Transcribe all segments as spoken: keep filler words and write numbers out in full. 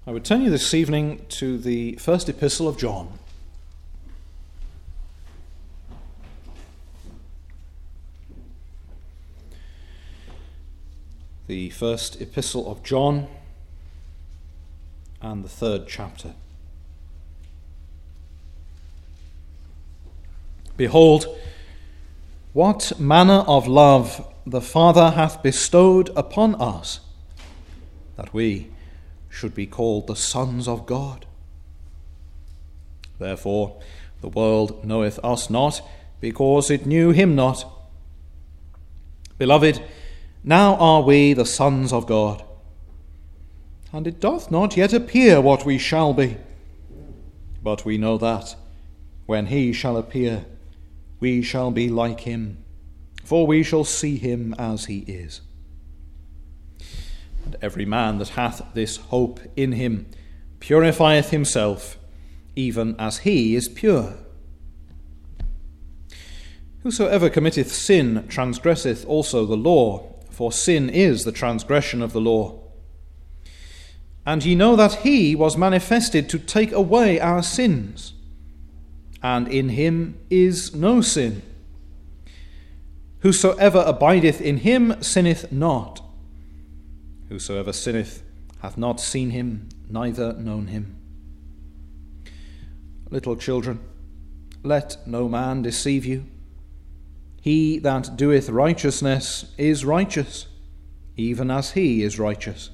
I would turn you this evening to the first epistle of John. The first epistle of John and the third chapter. Behold, what manner of love the Father hath bestowed upon us, that we should be called the sons of God. Therefore the world knoweth us not, because it knew him not. Beloved, now are we the sons of God, and it doth not yet appear what we shall be. But we know that, when he shall appear, we shall be like him, for we shall see him as he is. And every man that hath this hope in him purifieth himself, even as he is pure. Whosoever committeth sin transgresseth also the law, for sin is the transgression of the law. And ye know that he was manifested to take away our sins, and in him is no sin. Whosoever abideth in him sinneth not. Whosoever sinneth hath not seen him, neither known him. Little children, let no man deceive you. He that doeth righteousness is righteous, even as he is righteous.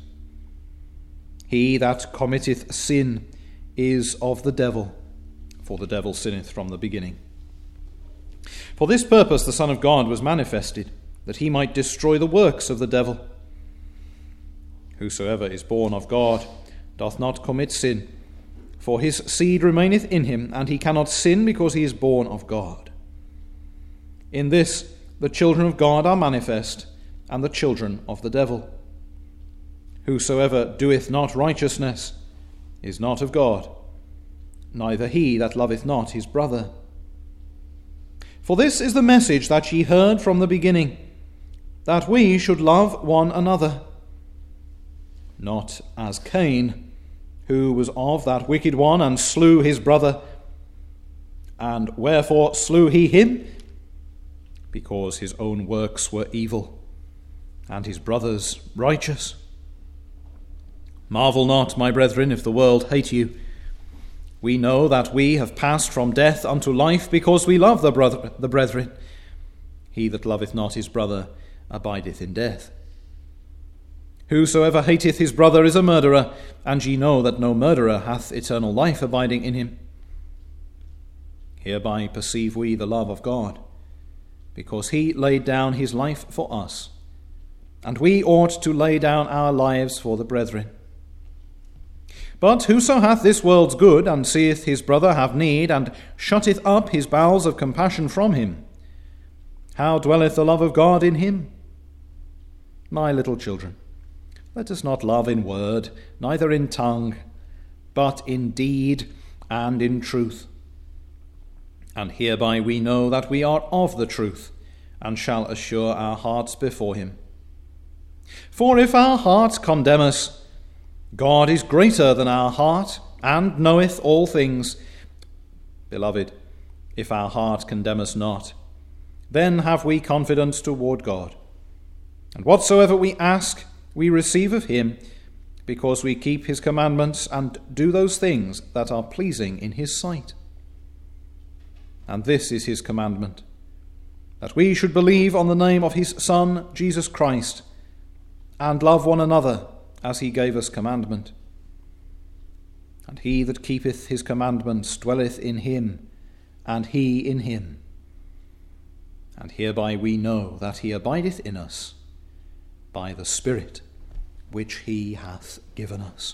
He that committeth sin is of the devil, for the devil sinneth from the beginning. For this purpose the Son of God was manifested, that he might destroy the works of the devil. Whosoever is born of God doth not commit sin, for his seed remaineth in him, and he cannot sin because he is born of God. In this the children of God are manifest, and the children of the devil. Whosoever doeth not righteousness is not of God, neither he that loveth not his brother. For this is the message that ye heard from the beginning, that we should love one another. Not as Cain, who was of that wicked one, and slew his brother. And wherefore slew he him? Because his own works were evil, and his brother's righteous. Marvel not, my brethren, if the world hate you. We know that we have passed from death unto life, because we love the brother, the brethren. He that loveth not his brother abideth in death. Whosoever hateth his brother is a murderer, and ye know that no murderer hath eternal life abiding in him. Hereby perceive we the love of God, because he laid down his life for us, and we ought to lay down our lives for the brethren. But whoso hath this world's good, and seeth his brother have need, and shutteth up his bowels of compassion from him, how dwelleth the love of God in him? My little children, let us not love in word, neither in tongue, but in deed and in truth. And hereby we know that we are of the truth, and shall assure our hearts before him. For if our hearts condemn us, God is greater than our heart, and knoweth all things. Beloved, if our heart condemn us not, then have we confidence toward God. And whatsoever we ask, we receive of him, because we keep his commandments and do those things that are pleasing in his sight. And this is his commandment, that we should believe on the name of his Son, Jesus Christ, and love one another as he gave us commandment. And he that keepeth his commandments dwelleth in him, and he in him. And hereby we know that he abideth in us, by the Spirit which he hath given us.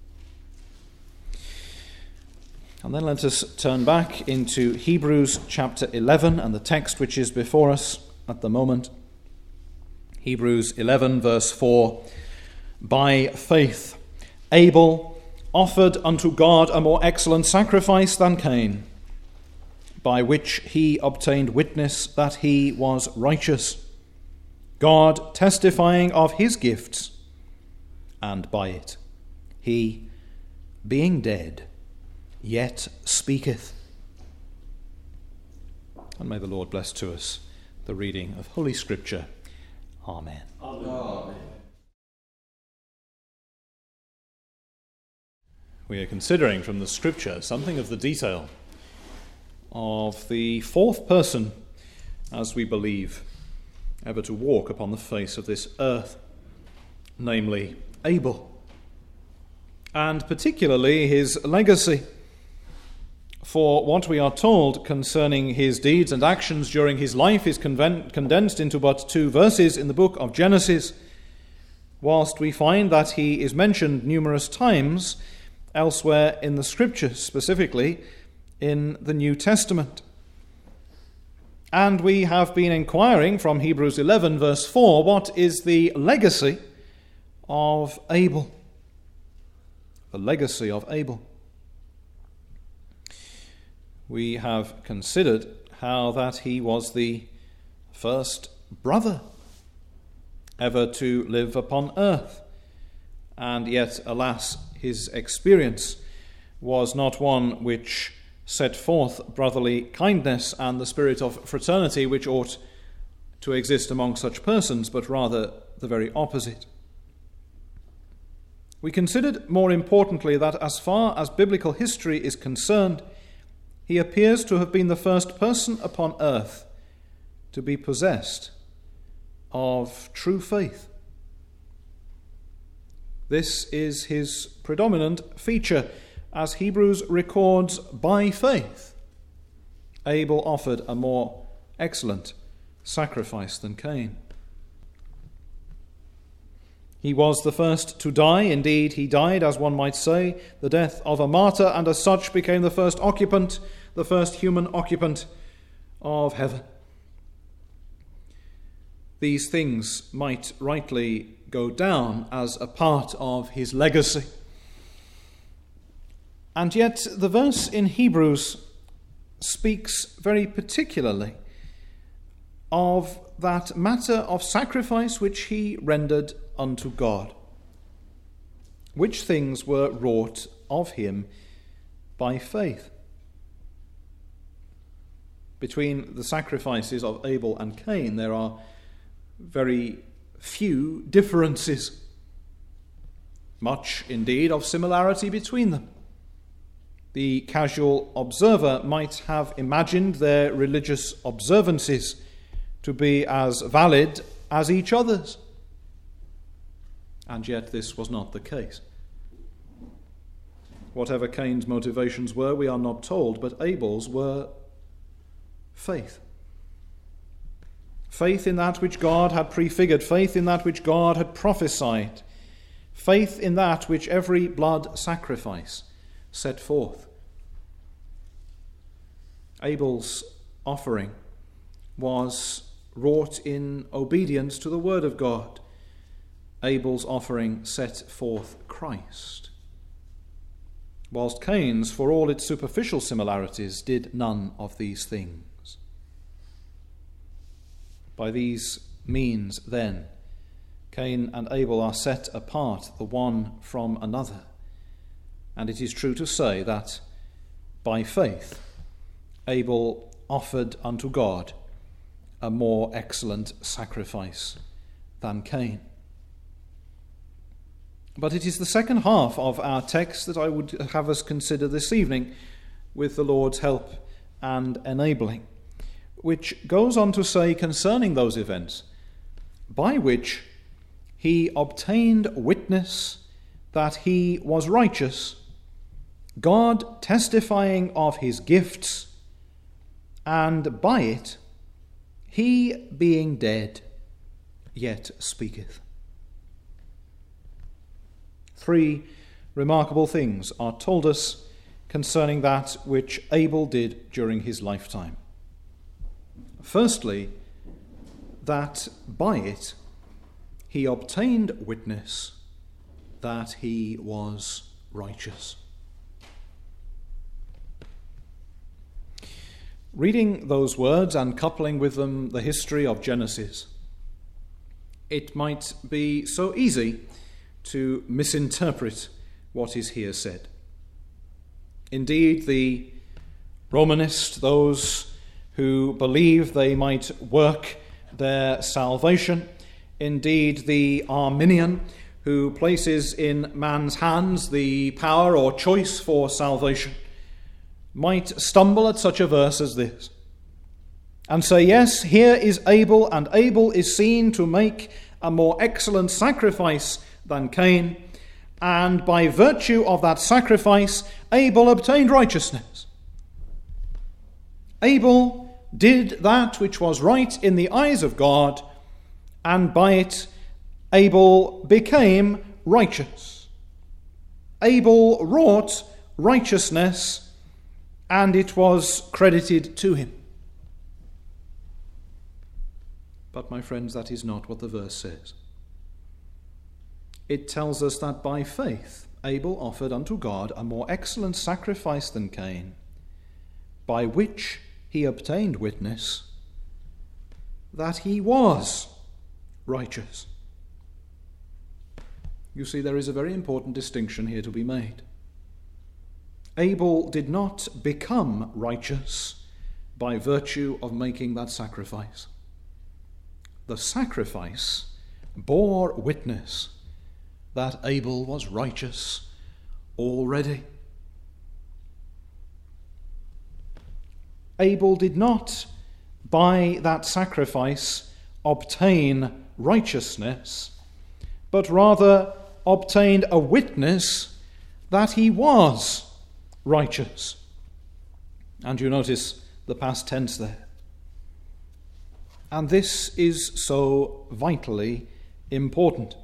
And then let us turn back into Hebrews chapter eleven and the text which is before us at the moment. Hebrews eleven verse four. By faith Abel offered unto God a more excellent sacrifice than Cain, by which he obtained witness that he was righteous, God testifying of his gifts, and by it he being dead, yet speaketh. And may the Lord bless to us the reading of Holy Scripture. Amen. Amen. We are considering from the Scripture something of the detail of the fourth person, as we believe, ever to walk upon the face of this earth, namely Abel, and particularly his legacy. For what we are told concerning his deeds and actions during his life is conven- condensed into but two verses in the book of Genesis, whilst we find that he is mentioned numerous times elsewhere in the Scriptures, specifically in the New Testament. And we have been inquiring from Hebrews eleven verse four, what is the legacy of Abel? The legacy of Abel. We have considered how that he was the first brother ever to live upon earth, and yet, alas, his experience was not one which set forth brotherly kindness and the spirit of fraternity which ought to exist among such persons, but rather the very opposite. We considered more importantly that as far as biblical history is concerned, he appears to have been the first person upon earth to be possessed of true faith. This is his predominant feature, as Hebrews records, by faith Abel offered a more excellent sacrifice than Cain. He was the first to die. Indeed, he died, as one might say, the death of a martyr, and as such became the first occupant, the first human occupant of heaven. These things might rightly go down as a part of his legacy. And yet the verse in Hebrews speaks very particularly of that matter of sacrifice which he rendered unto God, which things were wrought of him by faith. Between the sacrifices of Abel and Cain, there are very few differences, much indeed of similarity between them. The casual observer might have imagined their religious observances to be as valid as each other's, and yet this was not the case. Whatever Cain's motivations were, we are not told, but Abel's were faith. Faith in that which God had prefigured, faith in that which God had prophesied, faith in that which every blood sacrifice set forth. Abel's offering was wrought in obedience to the word of God. Abel's offering set forth Christ, whilst Cain's, for all its superficial similarities, did none of these things. By these means, then, Cain and Abel are set apart, the one from another. And it is true to say that by faith Abel offered unto God a more excellent sacrifice than Cain. But it is the second half of our text that I would have us consider this evening, with the Lord's help and enabling, which goes on to say concerning those events, by which he obtained witness that he was righteous, God testifying of his gifts, and by it he, being dead, yet speaketh. Three remarkable things are told us concerning that which Abel did during his lifetime. Firstly, that by it he obtained witness that he was righteous. Reading those words and coupling with them the history of Genesis, it might be so easy to misinterpret what is here said. Indeed, the Romanists, those who believe they might work their salvation, indeed the Arminian, who places in man's hands the power or choice for salvation, might stumble at such a verse as this and say, yes, here is Abel, and Abel is seen to make a more excellent sacrifice than Cain, and by virtue of that sacrifice, Abel obtained righteousness. Abel did that which was right in the eyes of God, and by it Abel became righteous. Abel wrought righteousness, and it was credited to him. But, my friends, that is not what the verse says. It tells us that by faith Abel offered unto God a more excellent sacrifice than Cain, by which he obtained witness that he was righteous. You see, there is a very important distinction here to be made. Abel did not become righteous by virtue of making that sacrifice. The sacrifice bore witness that Abel was righteous already. Abel did not, by that sacrifice, obtain righteousness, but rather obtained a witness that he was righteous. And you notice the past tense there. And this is so vitally important.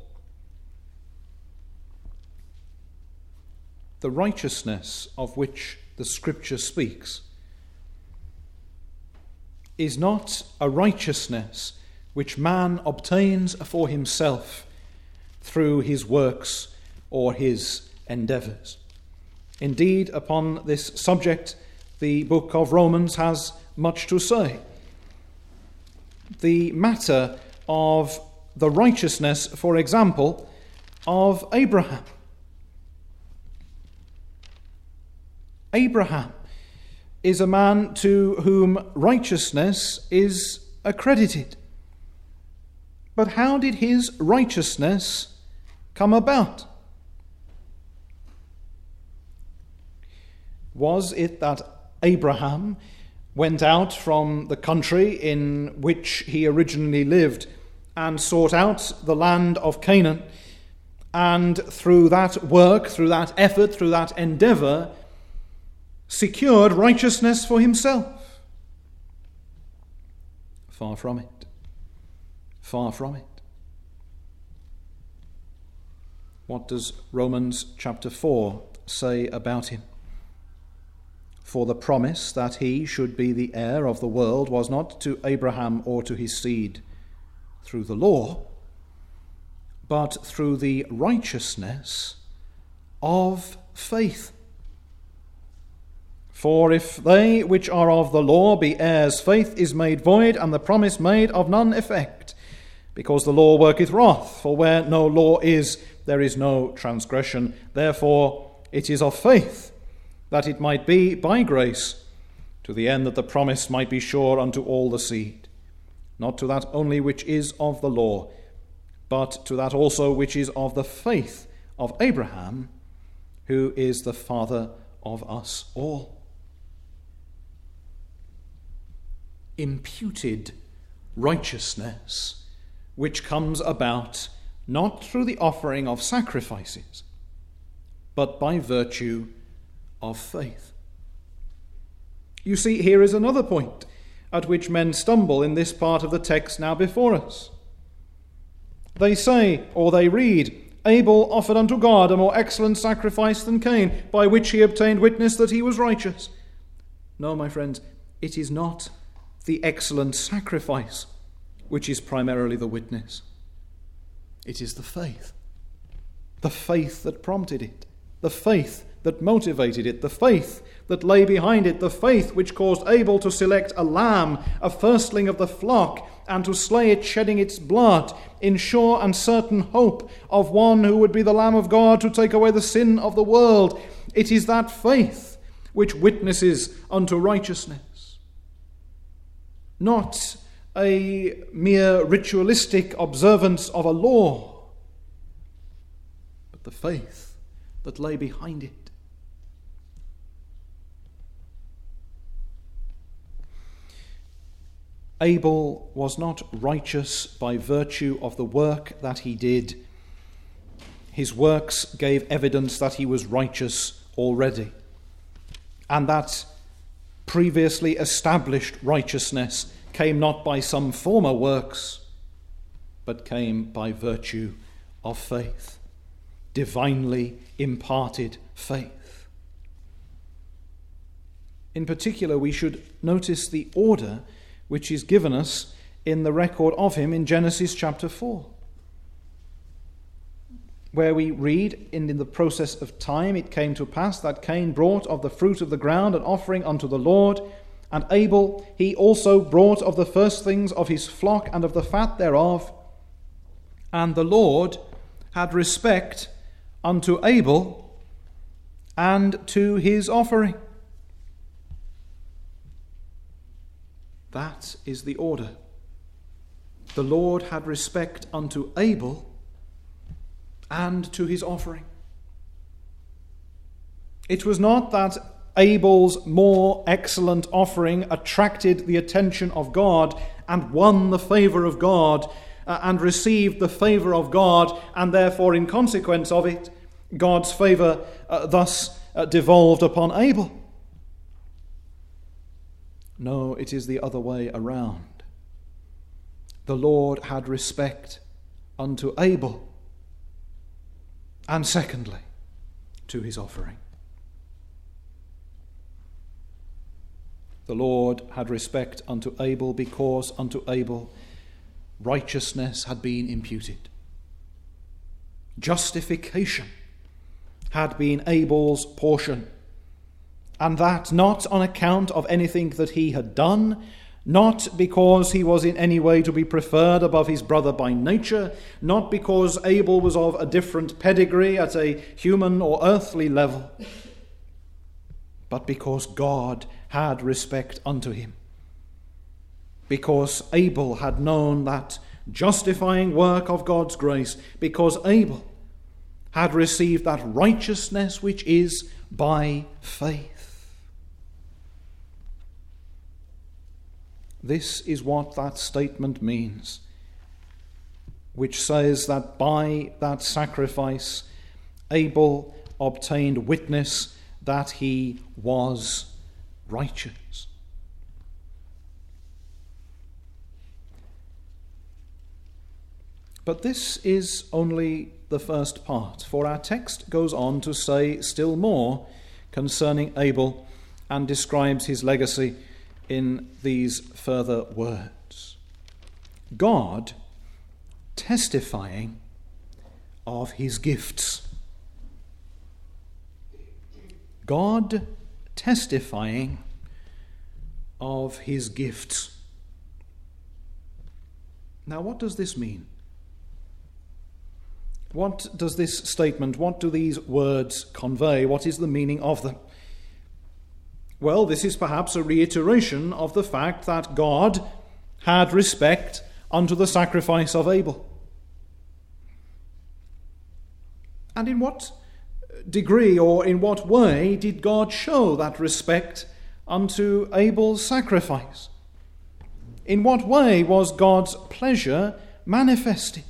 The righteousness of which the Scripture speaks is not a righteousness which man obtains for himself through his works or his endeavours. Indeed, upon this subject, the book of Romans has much to say. The matter of the righteousness, for example, of Abraham. Abraham is a man to whom righteousness is accredited. But how did his righteousness come about? Was it that Abraham went out from the country in which he originally lived and sought out the land of Canaan, and through that work, through that effort, through that endeavour, secured righteousness for himself? Far from it. Far from it. What does Romans chapter four say about him? For the promise that he should be the heir of the world was not to Abraham or to his seed through the law, but through the righteousness of faith. For if they which are of the law be heirs, faith is made void, and the promise made of none effect. Because the law worketh wrath, for where no law is, there is no transgression. Therefore it is of faith, that it might be by grace, to the end that the promise might be sure unto all the seed, not to that only which is of the law, but to that also which is of the faith of Abraham, who is the father of us all. Imputed righteousness, which comes about not through the offering of sacrifices, but by virtue of faith. You see, here is another point at which men stumble in this part of the text now before us. They say, or they read, Abel offered unto God a more excellent sacrifice than Cain, by which he obtained witness that he was righteous. No, my friends, it is not the excellent sacrifice which is primarily the witness. It is the faith. The faith that prompted it. The faith that motivated it, the faith that lay behind it, the faith which caused Abel to select a lamb, a firstling of the flock, and to slay it, shedding its blood, in sure and certain hope of one who would be the Lamb of God to take away the sin of the world. It is that faith which witnesses unto righteousness. Not a mere ritualistic observance of a law, but the faith that lay behind it. Abel was not righteous by virtue of the work that he did. His works gave evidence that he was righteous already, and that previously established righteousness came not by some former works, but came by virtue of faith, divinely imparted faith. In particular, we should notice the order which is given us in the record of him in Genesis chapter four, where we read, in the process of time it came to pass that Cain brought of the fruit of the ground an offering unto the Lord, and Abel he also brought of the firstlings of his flock and of the fat thereof. And the Lord had respect unto Abel and to his offering. That is the order. The Lord had respect unto Abel and to his offering. It was not that Abel's more excellent offering attracted the attention of God and won the favour of God uh, and received the favour of God, and therefore in consequence of it, God's favour uh, thus uh, devolved upon Abel. No, it is the other way around. The Lord had respect unto Abel, and secondly, to his offering. The Lord had respect unto Abel because unto Abel righteousness had been imputed. Justification had been Abel's portion, and that not on account of anything that he had done, not because he was in any way to be preferred above his brother by nature, not because Abel was of a different pedigree at a human or earthly level, but because God had respect unto him. Because Abel had known that justifying work of God's grace, because Abel had received that righteousness which is by faith. This is what that statement means, which says that by that sacrifice Abel obtained witness that he was righteous. But this is only the first part, for our text goes on to say still more concerning Abel and describes his legacy in these further words. God testifying of his gifts. God testifying of his gifts. Now, what does this mean? What does this statement, what do these words convey? What is the meaning of them? Well, this is perhaps a reiteration of the fact that God had respect unto the sacrifice of Abel. And in what degree or in what way did God show that respect unto Abel's sacrifice? In what way was God's pleasure manifested?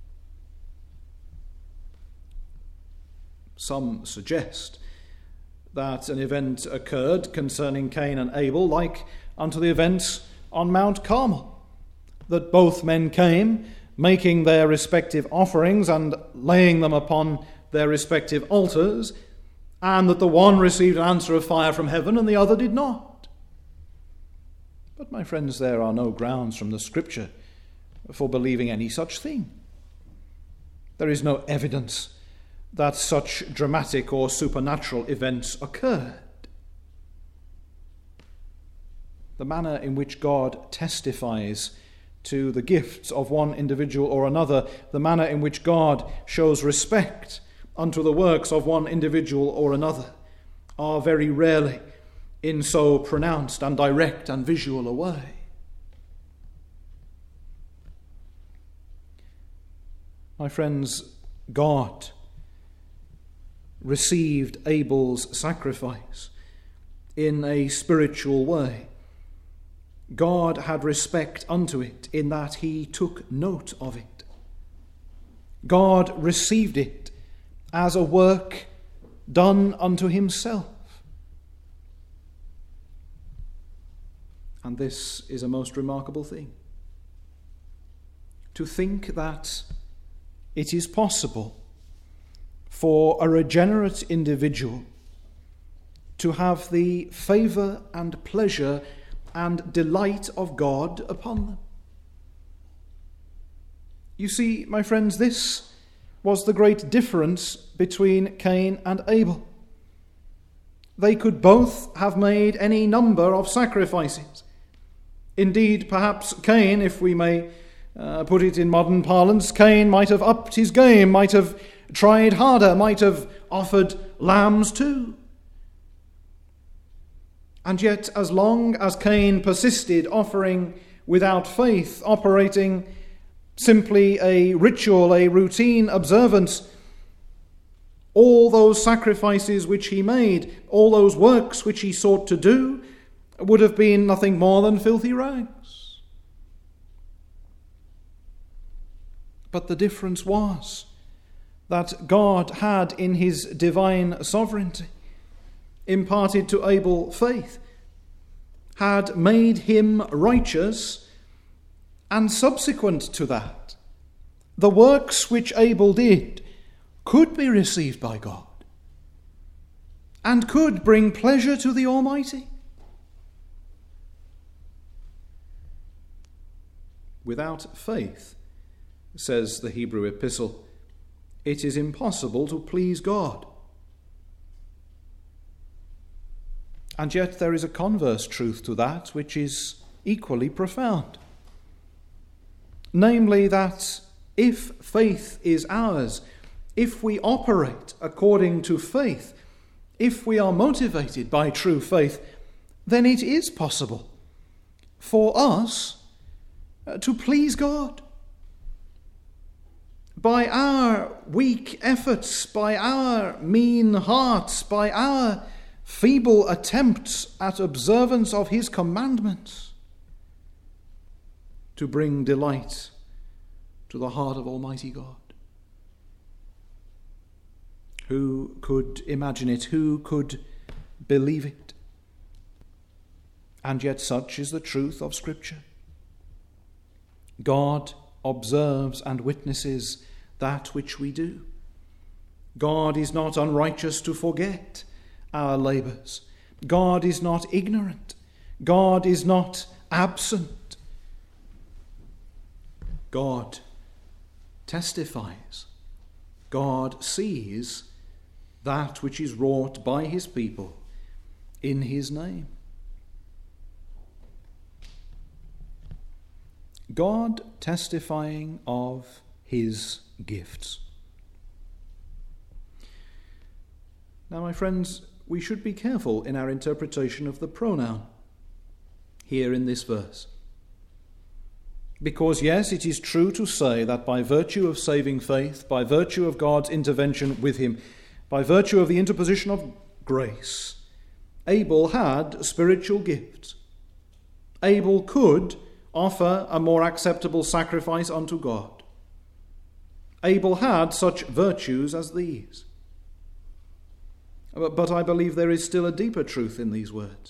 Some suggest that an event occurred concerning Cain and Abel like unto the events on Mount Carmel, that both men came, making their respective offerings and laying them upon their respective altars, and that the one received an answer of fire from heaven and the other did not. But, my friends, there are no grounds from the Scripture for believing any such thing. There is no evidence that such dramatic or supernatural events occurred. The manner in which God testifies to the gifts of one individual or another, the manner in which God shows respect unto the works of one individual or another, are very rarely in so pronounced and direct and visual a way. My friends, God received Abel's sacrifice in a spiritual way. God had respect unto it in that he took note of it. God received it as a work done unto himself. And this is a most remarkable thing. To think that it is possible for a regenerate individual to have the favour and pleasure and delight of God upon them. You see, my friends, this was the great difference between Cain and Abel. They could both have made any number of sacrifices. Indeed, perhaps Cain, if we may uh, put it in modern parlance, Cain might have upped his game, might have tried harder, might have offered lambs too. And yet, as long as Cain persisted offering without faith, operating simply a ritual, a routine observance, all those sacrifices which he made, all those works which he sought to do, would have been nothing more than filthy rags. But the difference was that God had, in his divine sovereignty, imparted to Abel faith, had made him righteous, and subsequent to that, the works which Abel did could be received by God and could bring pleasure to the Almighty. Without faith, says the Hebrew epistle, it is impossible to please God. And yet there is a converse truth to that which is equally profound. Namely that if faith is ours, if we operate according to faith, if we are motivated by true faith, then it is possible for us to please God. By our weak efforts, by our mean hearts, by our feeble attempts at observance of his commandments, to bring delight to the heart of Almighty God. Who could imagine it? Who could believe it? And yet such is the truth of Scripture. God observes and witnesses that which we do. God is not unrighteous to forget our labours. God is not ignorant. God is not absent. God testifies. God sees that which is wrought by his people in his name. God testifying of his gifts. Now, my friends, we should be careful in our interpretation of the pronoun here in this verse. Because, yes, it is true to say that by virtue of saving faith, by virtue of God's intervention with him, by virtue of the interposition of grace, Abel had spiritual gifts. Abel could offer a more acceptable sacrifice unto God. Abel had such virtues as these. But I believe there is still a deeper truth in these words.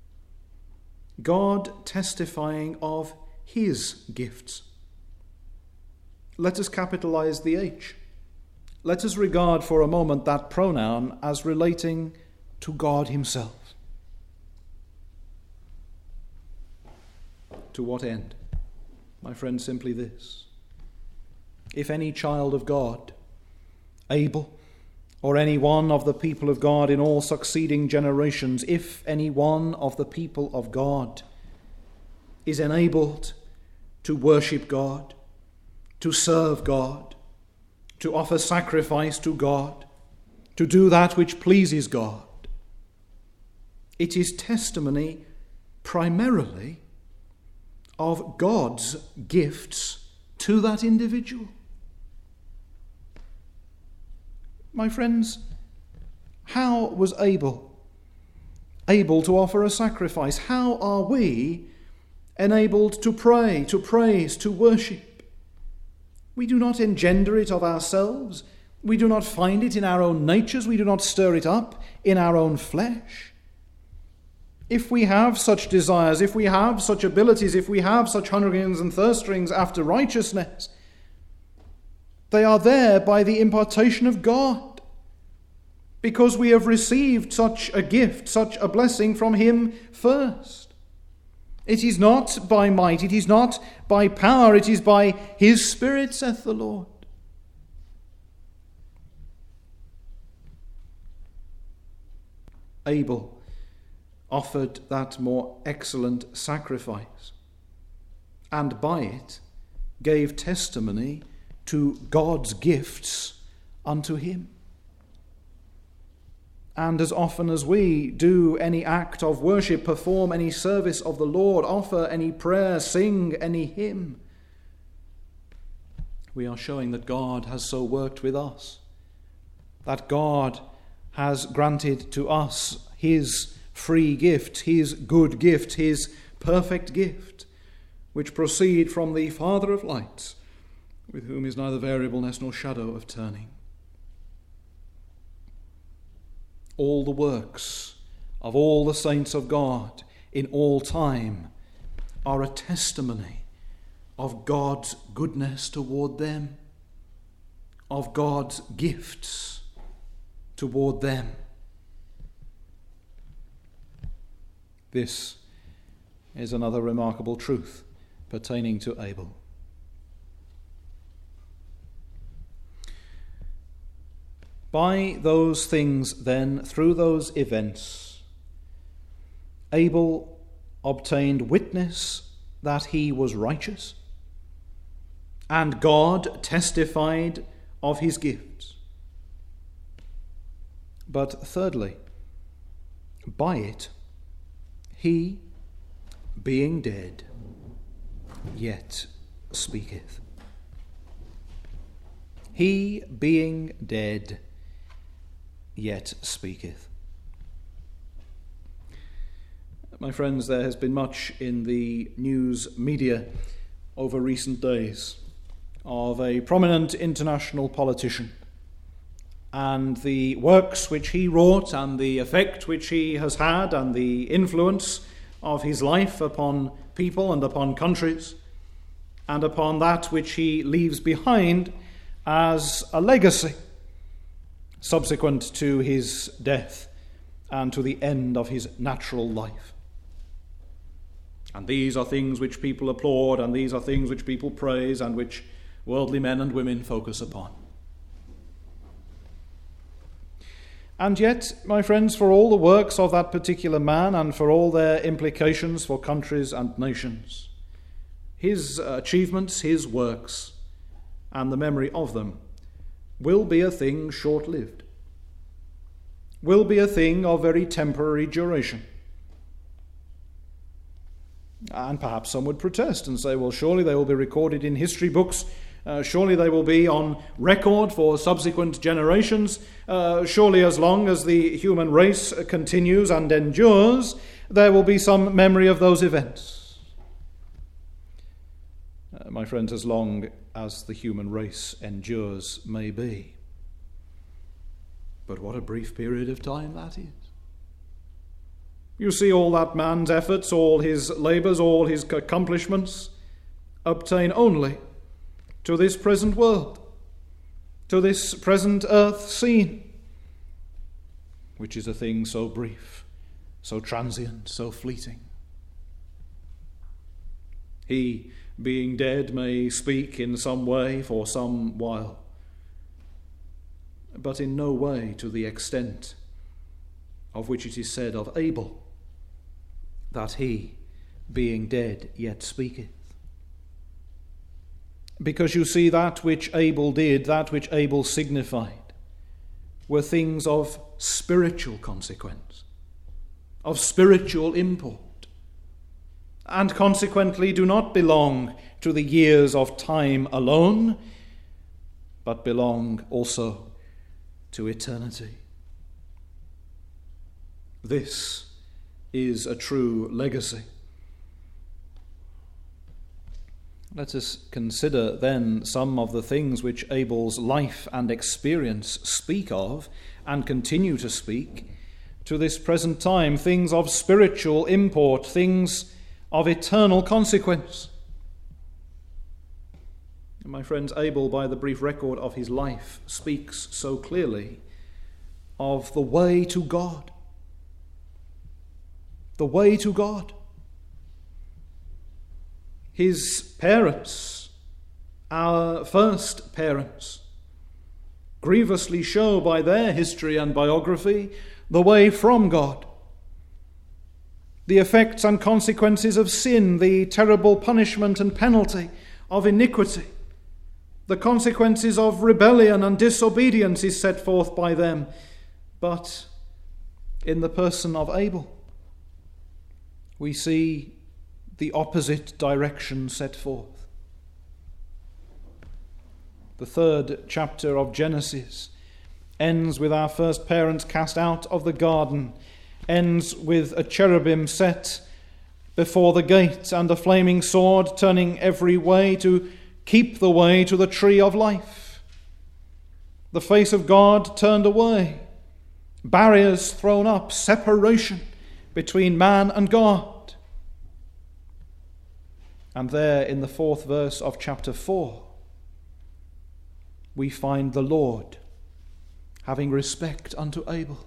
God testifying of his gifts. Let us capitalize the H. Let us regard for a moment that pronoun as relating to God himself. To what end? My friend, simply this. If any child of God, Abel, or any one of the people of God in all succeeding generations, if any one of the people of God is enabled to worship God, to serve God, to offer sacrifice to God, to do that which pleases God, It is testimony primarily of God's gifts to that individual. My friends, how was Abel able to offer a sacrifice? How are we enabled to pray, to praise, to worship? We do not engender it of ourselves. We do not find it in our own natures. We do not stir it up in our own flesh. If we have such desires, if we have such abilities, if we have such hungerings and thirstings after righteousness, they are there by the impartation of God, because we have received such a gift, such a blessing from him first. It is not by might, it is not by power, it is by his Spirit, saith the Lord. Abel offered that more excellent sacrifice, and by it gave testimony to God's gifts unto him. And as often as we do any act of worship, perform any service of the Lord, offer any prayer, sing any hymn, we are showing that God has so worked with us, that God has granted to us his free gift, his good gift, his perfect gift, which proceed from the Father of lights, with whom is neither variableness nor shadow of turning. All the works of all the saints of God in all time are a testimony of God's goodness toward them, of God's gifts toward them. This is another remarkable truth pertaining to Abel. By those things, then, through those events, Abel obtained witness that he was righteous, and God testified of his gifts. But thirdly, by it, he, being dead, yet speaketh. He, being dead, yet speaketh. My friends, there has been much in the news media over recent days of a prominent international politician and the works which he wrought and the effect which he has had and the influence of his life upon people and upon countries and upon that which he leaves behind as a legacy subsequent to his death and to the end of his natural life. And these are things which people applaud, and these are things which people praise, and which worldly men and women focus upon. And yet, my friends, for all the works of that particular man and for all their implications for countries and nations, his achievements, his works, and the memory of them will be a thing short-lived, will be a thing of very temporary duration. And perhaps some would protest and say, well, surely they will be recorded in history books. Uh, surely they will be on record for subsequent generations. Uh, surely as long as the human race continues and endures, there will be some memory of those events. Uh, my friends, as long as the human race endures may be. But what a brief period of time that is. You see, all that man's efforts, all his labours, all his accomplishments obtain only to this present world, to this present earth scene, which is a thing so brief, so transient, so fleeting. He, being dead, may speak in some way for some while, but in no way to the extent of which it is said of Abel, that he, being dead, yet speaketh. Because you see, that which Abel did, that which Abel signified, were things of spiritual consequence. of spiritual import, and consequently do not belong to the years of time alone, but belong also to eternity. This is a true legacy. Let us consider then some of the things which Abel's life and experience speak of and continue to speak to this present time, things of spiritual import, things of eternal consequence. My friends, Abel, by the brief record of his life, speaks so clearly of the way to God. The way to God. His parents, our first parents, grievously show by their history and biography the way from God. The effects and consequences of sin, the terrible punishment and penalty of iniquity, the consequences of rebellion and disobedience is set forth by them, but in the person of Abel, we see the opposite direction set forth. The third chapter of Genesis ends with our first parents cast out of the garden, ends with a cherubim set before the gate and a flaming sword turning every way to keep the way to the tree of life. The face of God turned away, barriers thrown up, separation between man and God. And there in the fourth verse of chapter four, we find the Lord having respect unto Abel.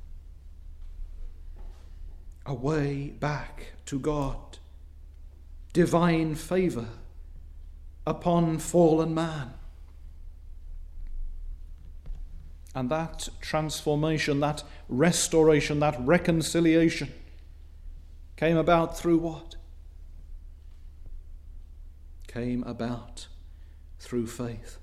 A way back to God, divine favour upon fallen man. And that transformation, that restoration, that reconciliation came about through what? Came about through faith.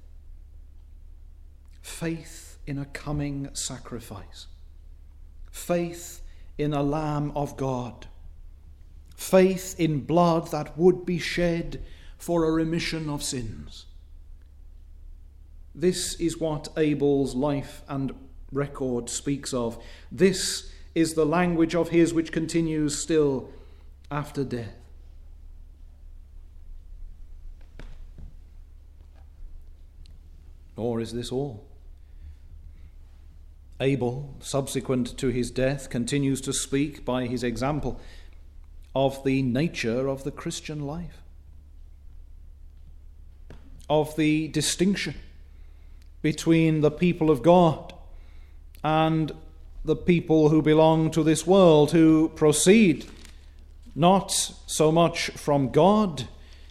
Faith in a coming sacrifice. Faith in a Lamb of God. Faith in blood that would be shed for a remission of sins. This is what Abel's life and record speaks of. This is the language of his which continues still after death. Nor is this all. Abel, subsequent to his death, continues to speak by his example of the nature of the Christian life, of the distinction between the people of God and the people who belong to this world, who proceed not so much from God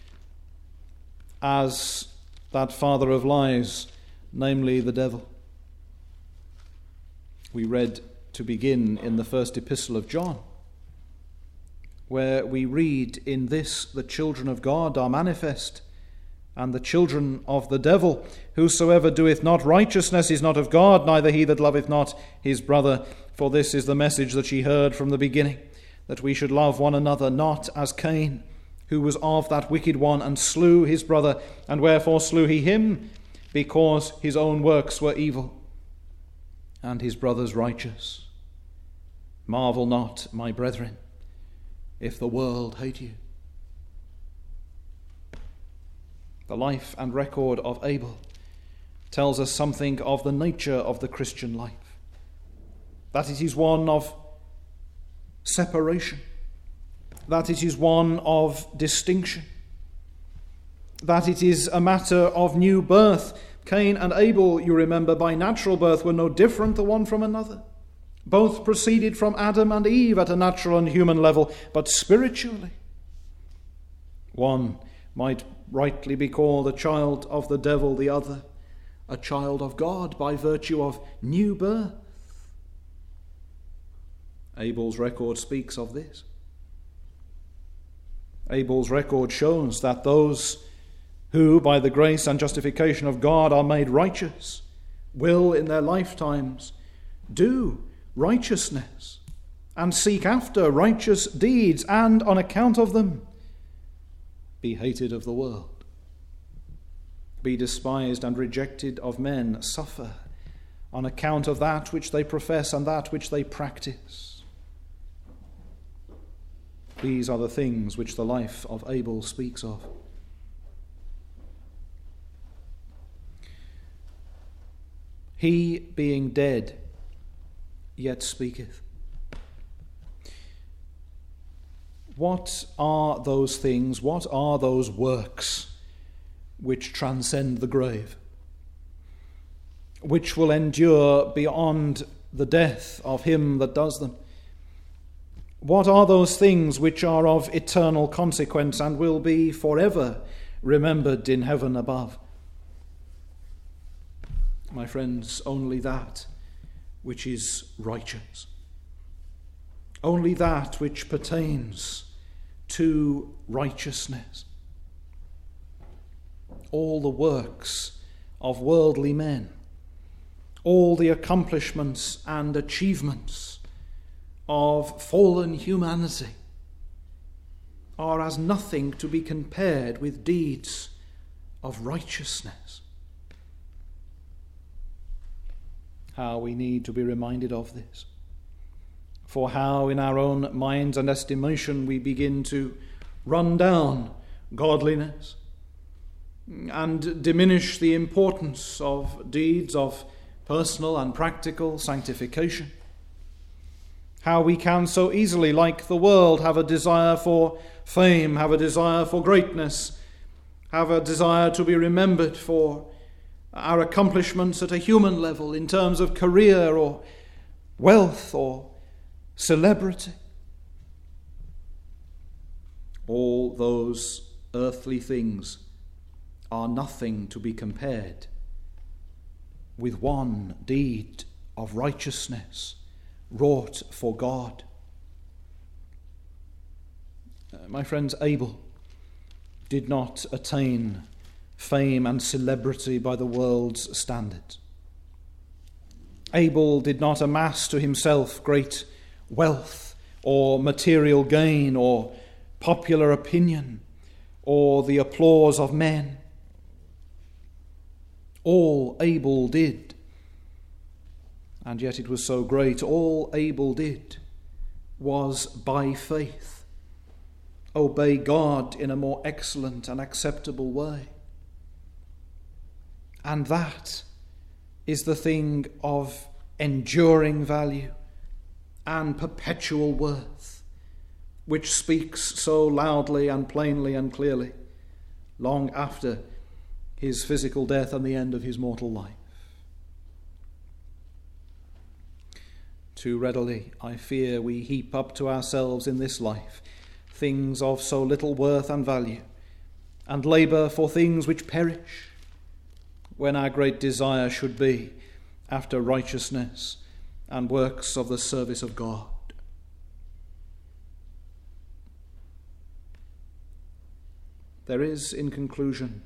as that father of lies, namely the devil. We read to begin in the first epistle of John, where we read, "In this the children of God are manifest, and the children of the devil. Whosoever doeth not righteousness is not of God, neither he that loveth not his brother. For this is the message that ye heard from the beginning, that we should love one another, not as Cain, who was of that wicked one, and slew his brother. And wherefore slew he him? Because his own works were evil, and his brother's righteous. Marvel not, my brethren, if the world hate you." The life and record of Abel tells us something of the nature of the Christian life, that it is one of separation, that it is one of distinction, that it is a matter of new birth. Cain and Abel, you remember, by natural birth were no different the one from another. Both proceeded from Adam and Eve at a natural and human level, but spiritually. One might rightly be called a child of the devil, the other a child of God by virtue of new birth. Abel's record speaks of this. Abel's record shows that those who, by the grace and justification of God, are made righteous, will in their lifetimes do righteousness and seek after righteous deeds, and on account of them be hated of the world, be despised and rejected of men, suffer on account of that which they profess and that which they practice. These are the things which the life of Abel speaks of. He, being dead, yet speaketh. What are those things, what are those works which transcend the grave, which will endure beyond the death of him that does them? What are those things which are of eternal consequence and will be forever remembered in heaven above? My friends, only that which is righteous, only that which pertains to righteousness. All the works of worldly men, all the accomplishments and achievements of fallen humanity are as nothing to be compared with deeds of righteousness. How we need to be reminded of this. For how in our own minds and estimation we begin to run down godliness and diminish the importance of deeds of personal and practical sanctification. How we can so easily, like the world, have a desire for fame, have a desire for greatness, have a desire to be remembered for our accomplishments at a human level in terms of career or wealth or celebrity. All those earthly things are nothing to be compared with one deed of righteousness wrought for God. Uh, my friends, Abel did not attain fame and celebrity by the world's standards. Abel did not amass to himself great wealth or material gain or popular opinion or the applause of men. All Abel did, and yet it was so great, all Abel did was by faith obey God in a more excellent and acceptable way. And that is the thing of enduring value and perpetual worth, which speaks so loudly and plainly and clearly long after his physical death and the end of his mortal life. Too readily, I fear, we heap up to ourselves in this life things of so little worth and value, and labour for things which perish, when our great desire should be after righteousness and works of the service of God. There is, in conclusion,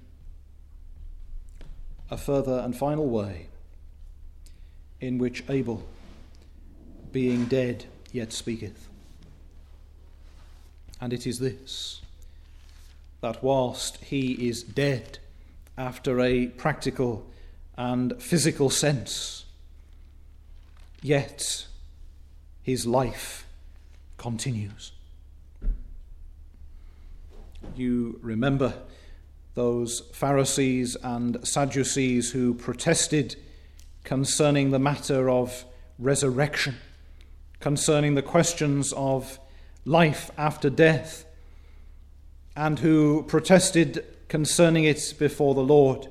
a further and final way in which Abel, being dead, yet speaketh. And it is this, that whilst he is dead, after a practical and physical sense, yet his life continues. You remember those Pharisees and Sadducees who protested concerning the matter of resurrection, concerning the questions of life after death, and who protested concerning it before the Lord.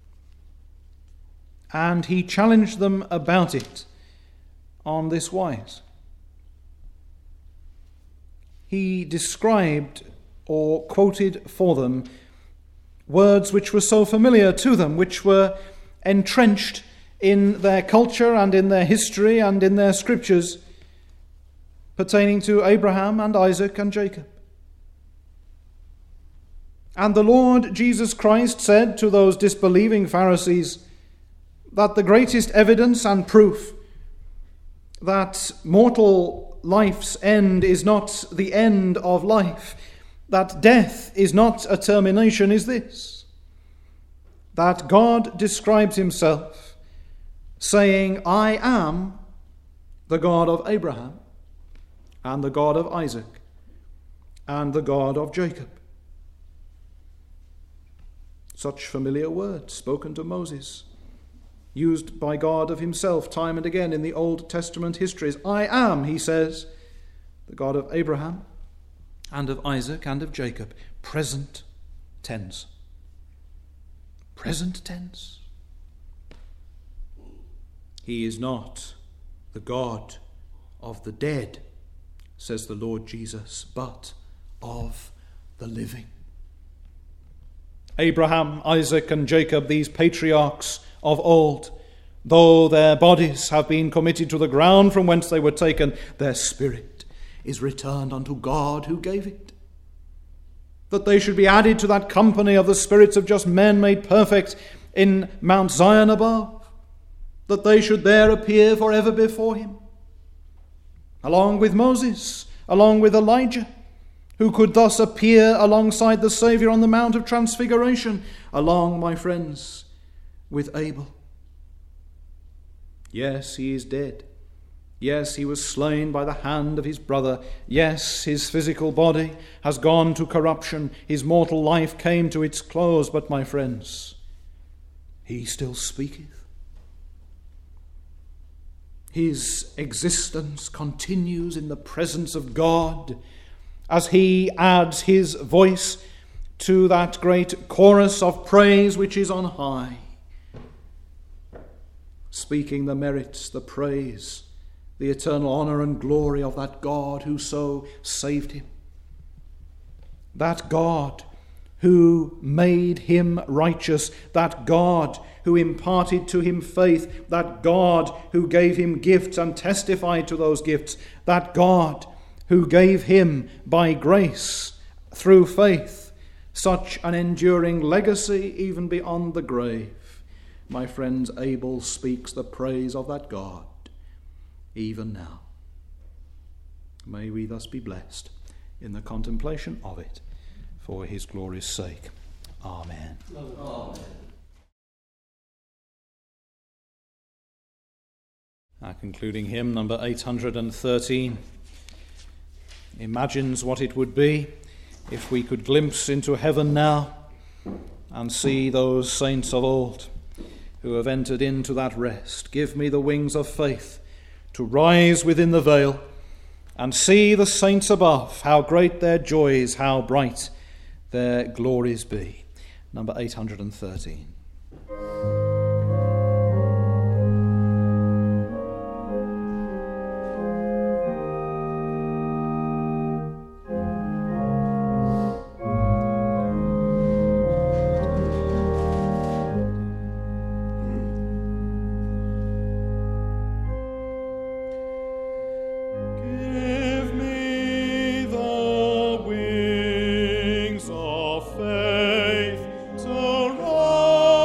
And he challenged them about it on this wise. He described or quoted for them words which were so familiar to them, which were entrenched in their culture and in their history and in their scriptures, pertaining to Abraham and Isaac and Jacob. And the Lord Jesus Christ said to those disbelieving Pharisees that the greatest evidence and proof that mortal life's end is not the end of life, that death is not a termination, is this: that God describes himself saying, I am the God of Abraham, and the God of Isaac, and the God of Jacob. Such familiar words spoken to Moses, used by God of himself time and again in the Old Testament histories. I am, he says, the God of Abraham and of Isaac and of Jacob. Present tense. Present tense. He is not the God of the dead, says the Lord Jesus, but of the living. Abraham, Isaac, and Jacob, these patriarchs of old, though their bodies have been committed to the ground from whence they were taken, their spirit is returned unto God who gave it. That they should be added to that company of the spirits of just men made perfect in Mount Zion above, that they should there appear forever before him, along with Moses, along with Elijah, who could thus appear alongside the Saviour on the Mount of Transfiguration, along, my friends, with Abel. Yes, he is dead. Yes, he was slain by the hand of his brother. Yes, his physical body has gone to corruption. His mortal life came to its close. But, my friends, he still speaketh. His existence continues in the presence of God as he adds his voice to that great chorus of praise which is on high, speaking the merits, the praise, the eternal honour and glory of that God who so saved him. That God who made him righteous, that God who imparted to him faith, that God who gave him gifts and testified to those gifts, that God who gave him by grace through faith such an enduring legacy even beyond the grave. My friends, Abel speaks the praise of that God even now. May we thus be blessed in the contemplation of it for his glory's sake. Amen. Amen. Our concluding hymn, number eight hundred thirteen, imagines what it would be if we could glimpse into heaven now and see those saints of old who have entered into that rest. Give me the wings of faith to rise within the veil and see the saints above, how great their joys, how bright their glories be. Number eight hundred thirteen. Faith to rise.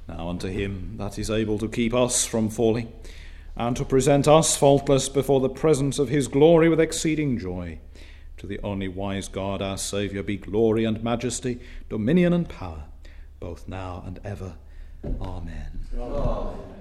Now unto him that is able to keep us from falling, and to present us faultless before the presence of his glory with exceeding joy, to the only wise God our Saviour be glory and majesty, dominion and power, both now and ever. Amen. Amen.